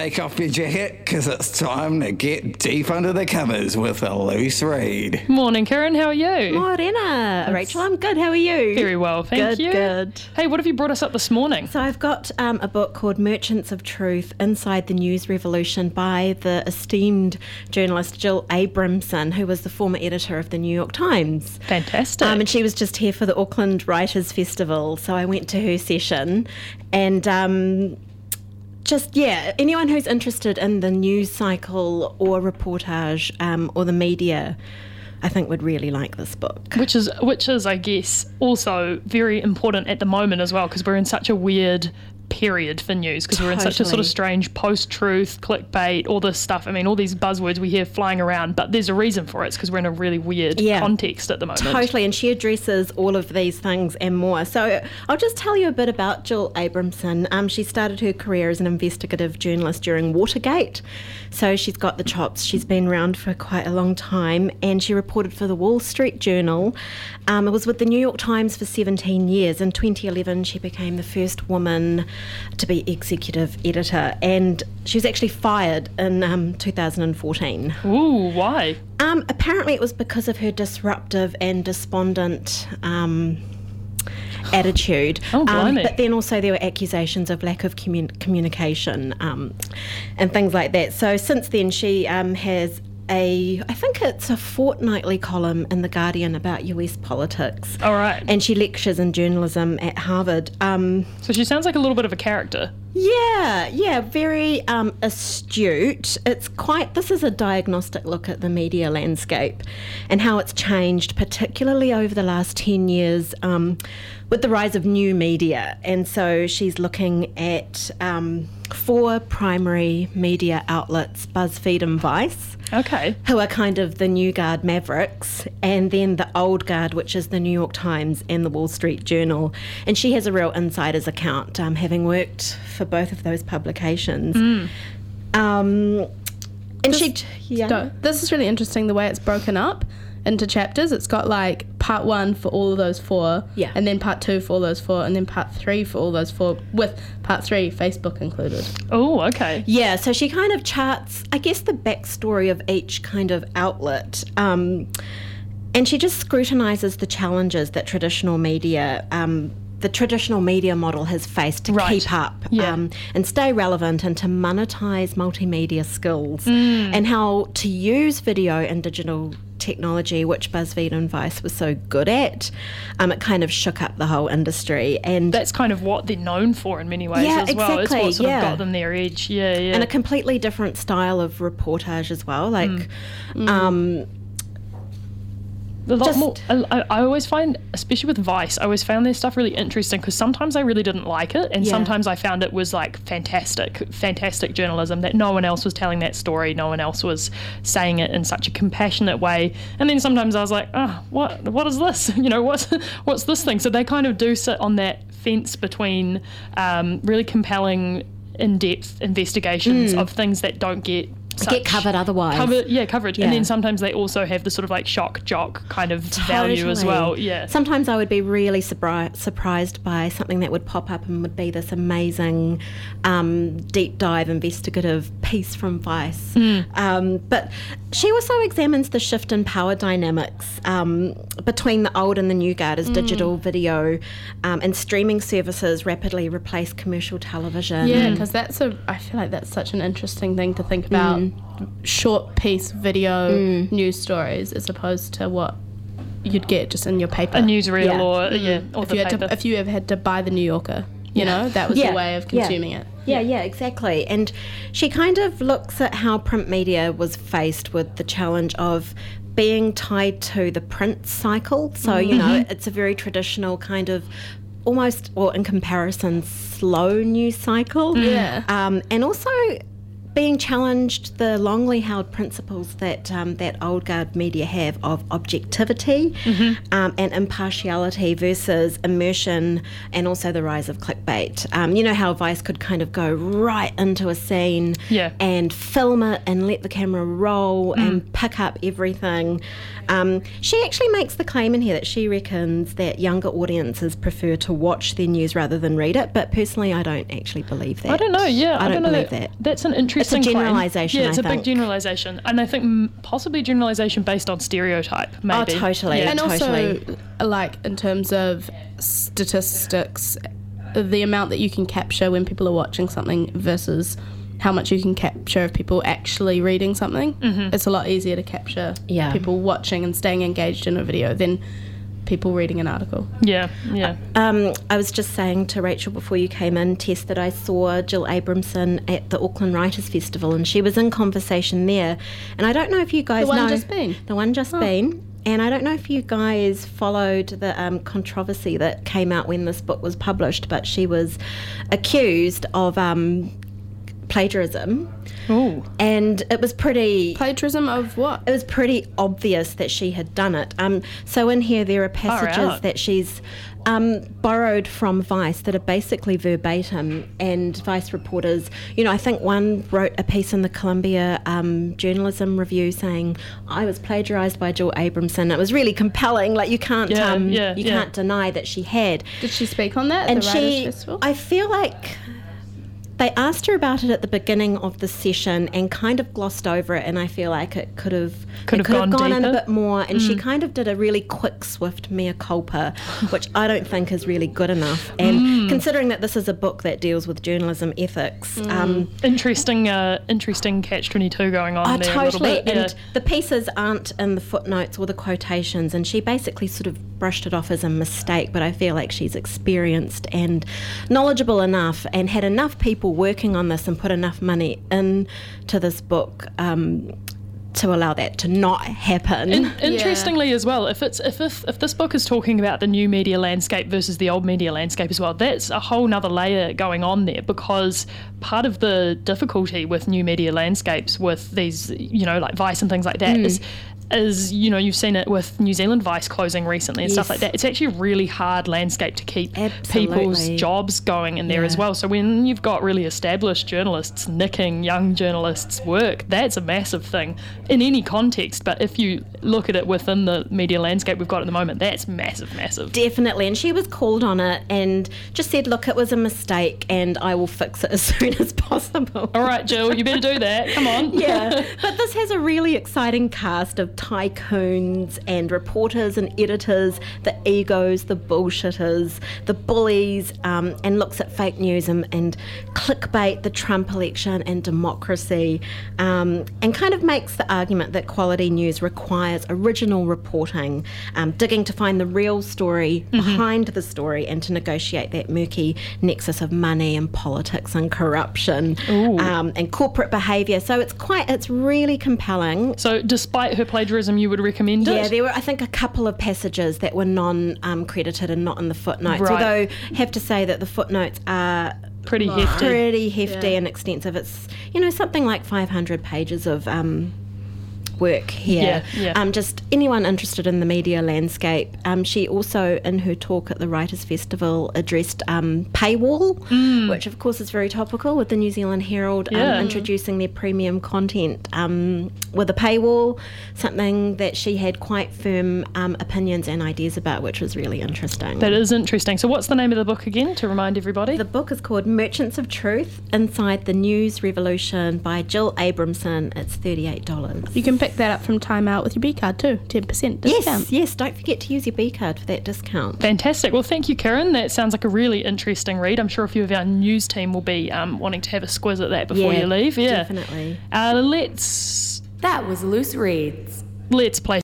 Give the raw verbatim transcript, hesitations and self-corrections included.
take off your jacket because it's time to get deep under the covers with a loose read. Morning, Karen. How are you? Morena. Rachel, I'm good. How are you? Very well, thank good, you. Good, Hey, what have you brought us up this morning? So I've got um, a book called Merchants of Truth, Inside the News Revolution by the esteemed journalist Jill Abramson, who was the former editor of the New York Times. Fantastic. Um, and she was just here for the Auckland Writers Festival, so I went to her session and... Um, Just, yeah, anyone who's interested in the news cycle or reportage um, or the media, I think would really like this book. Which is, which is, I guess, also very important at the moment as well, because we're in such a weird period for news, because we're in such a sort of strange post-truth, clickbait, all this stuff. I mean, all these buzzwords we hear flying around, but there's a reason for it. It's because we're in a really weird yeah, context at the moment. Totally, and she addresses all of these things and more. So I'll just tell you a bit about Jill Abramson. Um, she started her career as an investigative journalist during Watergate, so she's got the chops. She's been around for quite a long time, and she reported for the Wall Street Journal. Um, it was with the New York Times for seventeen years. In twenty eleven, she became the first woman to be executive editor, and she was actually fired in um, two thousand fourteen. Ooh, why? Um, apparently it was because of her disruptive and despondent um, attitude. Oh, blimey. Um, but then also there were accusations of lack of commun- communication um, and things like that. So since then she um, has a, I think it's a fortnightly column in The Guardian about U S politics. All right. And she lectures in journalism at Harvard. Um, so she sounds like a little bit of a character. Yeah, yeah, very um, astute. It's quite, this is a diagnostic look at the media landscape and how it's changed, particularly over the last ten years um, with the rise of new media. And so she's looking at um, four primary media outlets, BuzzFeed and Vice. Okay. Who are kind of the new guard mavericks, and then the old guard, which is the New York Times and the Wall Street Journal. And she has a real insider's account, um, having worked for both of those publications. Mm. Um, and this, she, yeah. Go. This is really interesting the way it's broken up into chapters. It's got like part one for all of those four, yeah, and then part two for all those four, and then part three for all those four, with part three Facebook included. Oh, okay. Yeah, so she kind of charts, I guess, the backstory of each kind of outlet. Um, and she just scrutinises the challenges that traditional media um, the traditional media model has faced to right. keep up yeah. um, and stay relevant, and to monetize multimedia skills, mm. and how to use video and digital technology, which BuzzFeed and Vice was so good at. Um, it kind of shook up the whole industry, and that's kind of what they're known for in many ways yeah, as well. exactly, It's what sort yeah. of got them their edge. Yeah, yeah. And a completely different style of reportage as well. Like, mm. um, a lot Just, more. I, I always find, especially with Vice, I always found their stuff really interesting, because sometimes I really didn't like it, and yeah. sometimes I found it was like fantastic, fantastic journalism, that no one else was telling that story, no one else was saying it in such a compassionate way. And then sometimes I was like, oh, what, what is this? You know, what's what's this thing? So they kind of do sit on that fence between um, really compelling, in-depth investigations mm. of things that don't get Such get covered otherwise. Cover, yeah, coverage. Yeah. And then sometimes they also have the sort of like shock jock kind of totally. value as well. Yeah. Sometimes I would be really surpri- surprised by something that would pop up and would be this amazing um, deep dive investigative piece from Vice. Mm. Um, but she also examines the shift in power dynamics um, between the old and the new guard as mm. digital video um, and streaming services rapidly replace commercial television. Yeah, because that's a, I feel like that's such an interesting thing to think about. Mm. Short piece video mm. news stories as opposed to what you'd get just in your paper. A newsreel yeah. or, mm. yeah, or if the you had paper. To, if you ever had to buy the New Yorker, you yeah. know, that was yeah. the way of consuming yeah. it. Yeah, yeah, exactly. And she kind of looks at how print media was faced with the challenge of being tied to the print cycle. So, mm-hmm. you know, it's a very traditional kind of almost, or in comparison, slow news cycle. Yeah. Um, and also being challenged the longly held principles that um, that old guard media have of objectivity mm-hmm. um, and impartiality versus immersion, and also the rise of clickbait. Um, you know how Vice could kind of go right into a scene yeah. and film it and let the camera roll mm. and pick up everything. Um, she actually makes the claim in here that she reckons that younger audiences prefer to watch their news rather than read it, but personally I don't actually believe that. I don't know, yeah. I, I don't, don't believe know. that. That's an interesting It's a claim. generalisation, Yeah, it's I a think. big generalisation. And I think m- possibly generalisation based on stereotype, maybe. Oh, totally. Yeah. And totally. also, like, in terms of statistics, the amount that you can capture when people are watching something versus how much you can capture of people actually reading something. Mm-hmm. It's a lot easier to capture Yeah. people watching and staying engaged in a video than people reading an article. Yeah, yeah. Um, I was just saying to Rachel before you came in, Tess, that I saw Jill Abramson at the Auckland Writers' Festival, and she was in conversation there. And I don't know if you guys The one know... just been? The one just Oh. been. And I don't know if you guys followed the um, controversy that came out when this book was published, but she was accused of um, plagiarism. Ooh. And it was pretty... Plagiarism of what? It was pretty obvious that she had done it. Um, so in here there are passages out. that she's um, borrowed from Vice that are basically verbatim, and Vice reporters, you know, I think one wrote a piece in the Columbia um, Journalism Review saying, I was plagiarised by Jill Abramson. It was really compelling. Like, you can't Yeah, um, yeah, you yeah. can't deny that she had. Did she speak on that at And the she, Writers' Festival? I feel like they asked her about it at the beginning of the session and kind of glossed over it, and I feel like it could have Could it have could gone in a deeper. bit more, and she kind of did a really quick, swift mea culpa, which I don't think is really good enough. And considering that this is a book that deals with journalism ethics, um, Interesting, uh, interesting catch twenty-two going on oh, there a little totally. bit. And yeah. the pieces aren't in the footnotes or the quotations, and she basically sort of brushed it off as a mistake, but I feel like she's experienced and knowledgeable enough and had enough people working on this and put enough money into this book um, to allow that to not happen. In- interestingly as well, if it's if, if if this book is talking about the new media landscape versus the old media landscape as well, that's a whole nother layer going on there, because part of the difficulty with new media landscapes with these, you know, like Vice and things like that is is, you know, you've seen it with New Zealand Vice closing recently and stuff Yes. like that. It's actually a really hard landscape to keep Absolutely. people's jobs going in there Yeah. as well. So when you've got really established journalists nicking young journalists' work, that's a massive thing in any context. But if you look at it within the media landscape we've got at the moment, that's massive, massive. Definitely, and she was called on it and just said, look, it was a mistake and I will fix it as soon as possible. All right, Jill, you better do that. Come on. Yeah, but this has a really exciting cast of tycoons and reporters and editors, the egos, the bullshitters, the bullies, um, and looks at fake news and, and clickbait, the Trump election and democracy, um, and kind of makes the argument that quality news requires original reporting, um, digging to find the real story Mm-hmm. behind the story and to negotiate that murky nexus of money and politics and corruption um, and corporate behaviour. So it's quite, it's really compelling. So despite her plagiarism, you would recommend Yeah, it? there were, I think, a couple of passages that were non-credited and not in the footnotes. Right. Although, I have to say that the footnotes are Pretty hefty. pretty hefty Yeah. and extensive. It's, you know, something like five hundred pages of um, work here. Yeah, yeah. Um, just anyone interested in the media landscape. Um, she also, in her talk at the Writers' Festival, addressed um, paywall, which of course is very topical with the New Zealand Herald Yeah. um, introducing their premium content um, with a paywall, something that she had quite firm um, opinions and ideas about, which was really interesting. That is interesting. So what's the name of the book again, to remind everybody? The book is called Merchants of Truth, Inside the News Revolution by Jill Abramson. It's thirty-eight dollars. You can pick that up from Time Out with your B card too, ten percent discount. Yes, yes, don't forget to use your B card for that discount. Fantastic. Well, thank you, Karen. That sounds like a really interesting read. I'm sure a few of our news team will be um, wanting to have a squiz at that before Yeah, you leave. Yeah, definitely. Uh, let's That was Loose Reads. let's play